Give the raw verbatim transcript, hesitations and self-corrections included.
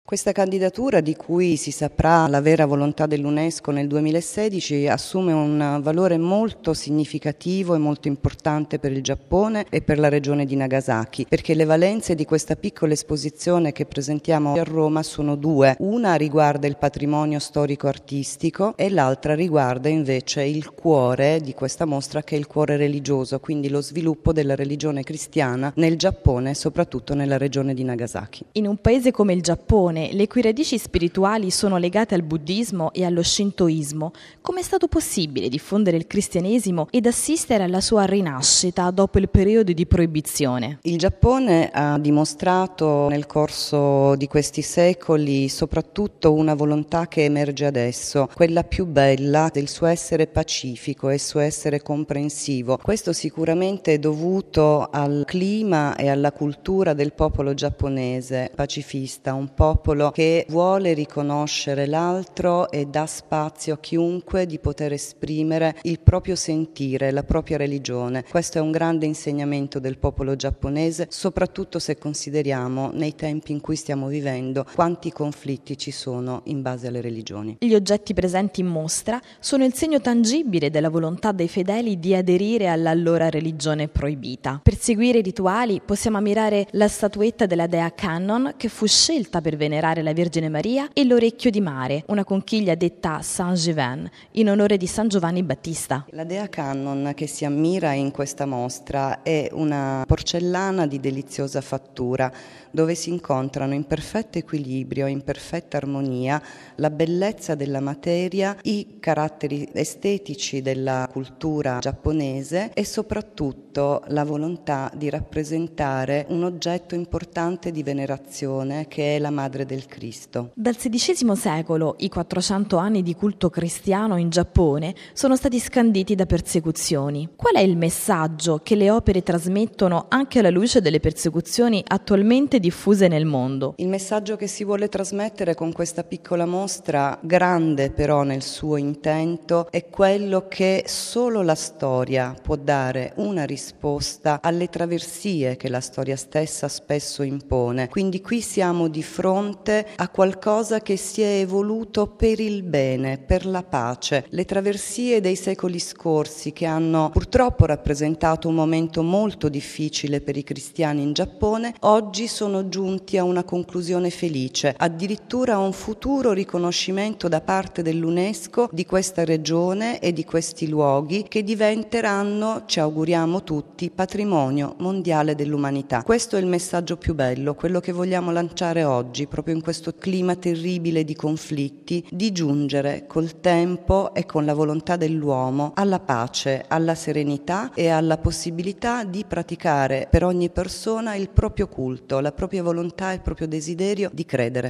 Questa candidatura, di cui si saprà la vera volontà dell'UNESCO nel duemilasedici, assume un valore molto significativo e molto importante per il Giappone e per la regione di Nagasaki, perché le valenze di questa piccola esposizione che presentiamo a Roma sono due. Una riguarda il patrimonio storico-artistico e l'altra riguarda invece il cuore di questa mostra, che è il cuore religioso, quindi lo sviluppo della religione cristiana nel Giappone, soprattutto nella regione di Nagasaki. In un paese come il Giappone, le cui radici spirituali sono legate al buddismo e allo shintoismo, come è stato possibile diffondere il cristianesimo ed assistere alla sua rinascita dopo il periodo di proibizione? Il Giappone ha dimostrato nel corso di questi secoli soprattutto una volontà che emerge adesso, quella più bella del suo essere pacifico e il suo essere comprensivo. Questo sicuramente è dovuto al clima e alla cultura del popolo giapponese, pacifista, un popolo che vuole riconoscere l'altro e dà spazio a chiunque di poter esprimere il proprio sentire, la propria religione. Questo è un grande insegnamento del popolo giapponese, soprattutto se consideriamo nei tempi in cui stiamo vivendo quanti conflitti ci sono in base alle religioni. Gli oggetti presenti in mostra sono il segno tangibile della volontà dei fedeli di aderire all'allora religione proibita. Per seguire i rituali possiamo ammirare la statuetta della dea Kannon, che fu scelta per venerare la Vergine Maria, e l'orecchio di mare, una conchiglia detta Saint-Given, in onore di San Giovanni Battista. La dea Kannon che si ammira in questa mostra è una porcellana di deliziosa fattura, dove si incontrano in perfetto equilibrio, in perfetta armonia, la bellezza della materia, i caratteri estetici della cultura giapponese e soprattutto la volontà di rappresentare un oggetto importante di venerazione, che è la Madre del Cristo. Dal sedicesimo secolo i quattrocento anni di culto cristiano in Giappone sono stati scanditi da persecuzioni. Qual è il messaggio che le opere trasmettono anche alla luce delle persecuzioni attualmente diffuse nel mondo? Il messaggio che si vuole trasmettere con questa piccola mostra, grande però nel suo intento, è quello che solo la storia può dare una risposta alle traversie che la storia stessa spesso impone. Quindi qui siamo di fronte a qualcosa che si è evoluto per il bene, per la pace. Le traversie dei secoli scorsi, che hanno purtroppo rappresentato un momento molto difficile per i cristiani in Giappone, oggi sono giunti a una conclusione felice, addirittura a un futuro riconoscimento da parte dell'UNESCO di questa regione e di questi luoghi, che diventeranno, ci auguriamo tutti, patrimonio mondiale dell'umanità. Questo è il messaggio più bello, quello che vogliamo lanciare oggi, proprio in questo clima terribile di conflitti, di giungere col tempo e con la volontà dell'uomo alla pace, alla serenità e alla possibilità di praticare per ogni persona il proprio culto, la propria volontà e il proprio desiderio di credere.